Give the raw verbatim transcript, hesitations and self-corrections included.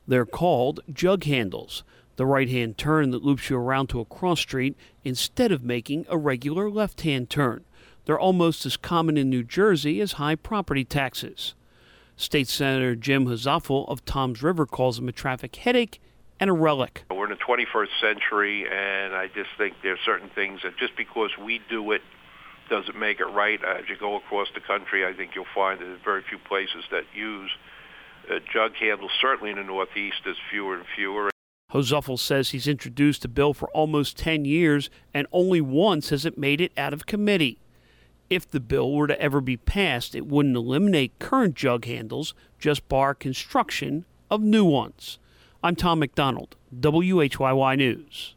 They're called jug handles, the right-hand turn that loops you around to a cross street instead of making a regular left-hand turn. They're almost as common in New Jersey as high property taxes. State Senator Jim Hosoffel of Toms River calls them a traffic headache and a relic. We're in the twenty-first century, and I just think there are certain things that just because we do it doesn't make it right. As you go across the country, I think you'll find that there's very few places that use uh, jug handles. Certainly in the Northeast, there's fewer and fewer. Hosoffel says he's introduced a bill for almost ten years, and only once has it made it out of committee. If the bill were to ever be passed, it wouldn't eliminate current jug handles, just bar construction of new ones. I'm Tom McDonald, W H Y Y News.